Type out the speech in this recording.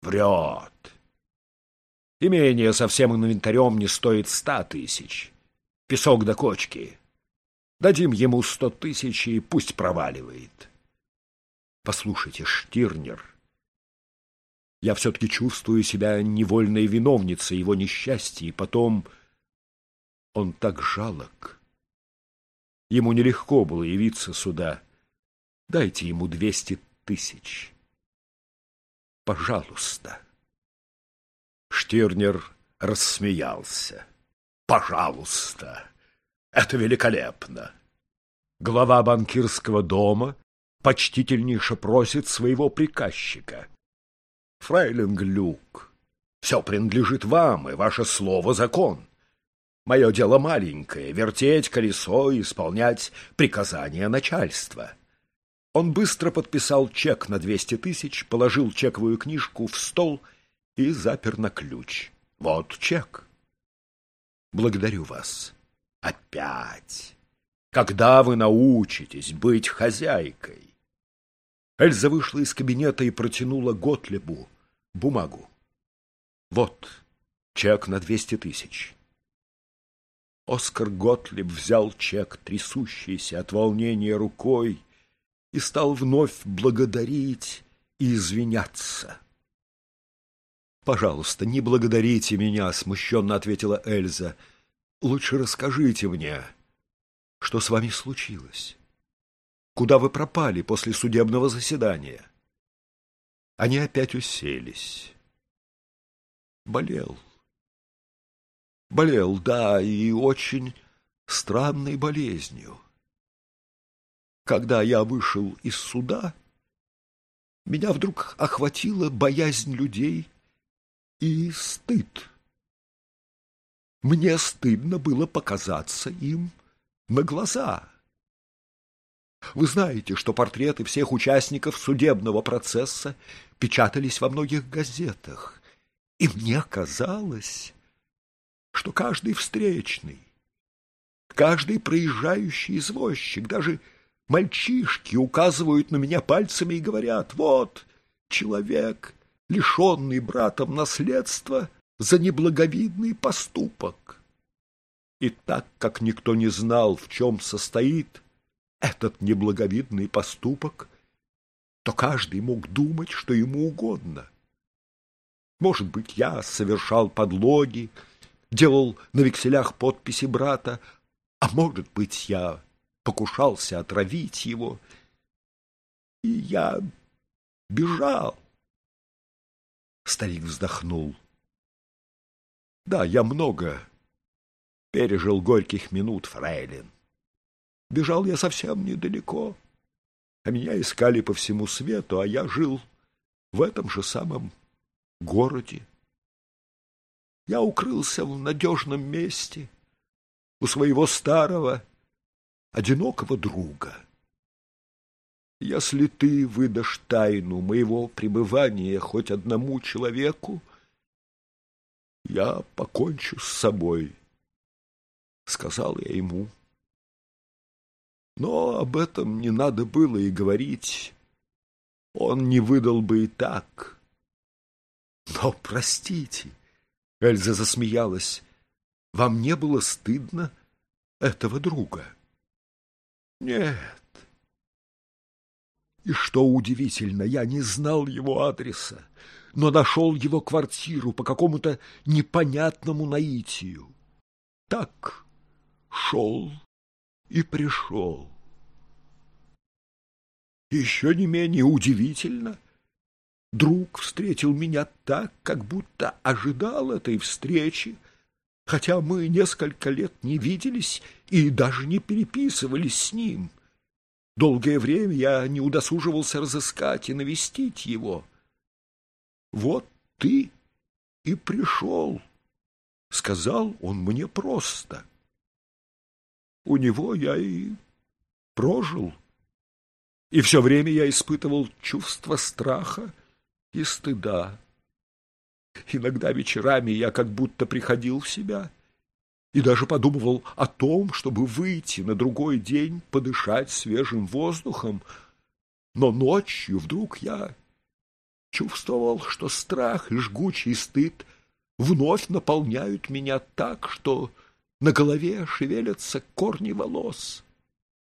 Врет. Имение со всем инвентарем не стоит 100 тысяч. Песок до кочки. Дадим ему 100 тысяч, и пусть проваливает. Послушайте, Штирнер, я все-таки чувствую себя невольной виновницей его несчастья, и потом он так жалок. Ему нелегко было явиться сюда. Дайте ему 200 тысяч. Пожалуйста. Штирнер рассмеялся. Пожалуйста. Это великолепно. Глава банкирского дома почтительнейше просит своего приказчика. Фрейлин Глюк, все принадлежит вам, и ваше слово — закон. Мое дело маленькое — вертеть колесо и исполнять приказания начальства. Он быстро подписал чек на 200 тысяч, положил чековую книжку в стол и запер на ключ. Вот чек. Благодарю вас. Опять. Когда вы научитесь быть хозяйкой? Эльза вышла из кабинета и протянула Готлибу бумагу. Вот чек на 200 тысяч. Оскар Готлиб взял чек, трясущийся от волнения рукой, и стал вновь благодарить и извиняться. «Пожалуйста, не благодарите меня», — смущенно ответила Эльза. «Лучше расскажите мне, что с вами случилось. Куда вы пропали после судебного заседания?» Они опять уселись. Болел, да, и очень странной болезнью. Когда я вышел из суда, меня вдруг охватила боязнь людей и стыд. Мне стыдно было показаться им на глаза. Вы знаете, что портреты всех участников судебного процесса печатались во многих газетах, и мне казалось, что каждый встречный, каждый проезжающий извозчик, даже мальчишки указывают на меня пальцами и говорят: вот человек, лишенный братом наследства за неблаговидный поступок. И так как никто не знал, в чем состоит этот неблаговидный поступок, то каждый мог думать, что ему угодно. Может быть, я совершал подлоги, делал на векселях подписи брата, а может быть, я покушался отравить его, и я бежал. Старик вздохнул. Да, я много пережил горьких минут, фрейлин. Бежал я совсем недалеко, а меня искали по всему свету, а я жил в этом же самом городе. Я укрылся в надежном месте у своего старого, одинокого друга. Если ты выдашь тайну моего пребывания хоть одному человеку, я покончу с собой, — сказал я ему. Но об этом не надо было и говорить. Он не выдал бы и так. Но, простите, — Эльза засмеялась, — вам не было стыдно этого друга? Нет. И что удивительно, я не знал его адреса, но нашел его квартиру по какому-то непонятному наитию. Так шел и пришел. Еще не менее удивительно, друг встретил меня так, как будто ожидал этой встречи, хотя мы несколько лет не виделись и даже не переписывались с ним. Долгое время я не удосуживался разыскать и навестить его. Вот ты и пришел, — сказал он мне просто. У него я и прожил, и все время я испытывал чувство страха и стыда. Иногда вечерами я как будто приходил в себя и даже подумывал о том, чтобы выйти на другой день подышать свежим воздухом, но ночью вдруг я чувствовал, что страх и жгучий стыд вновь наполняют меня так, что на голове шевелятся корни волос.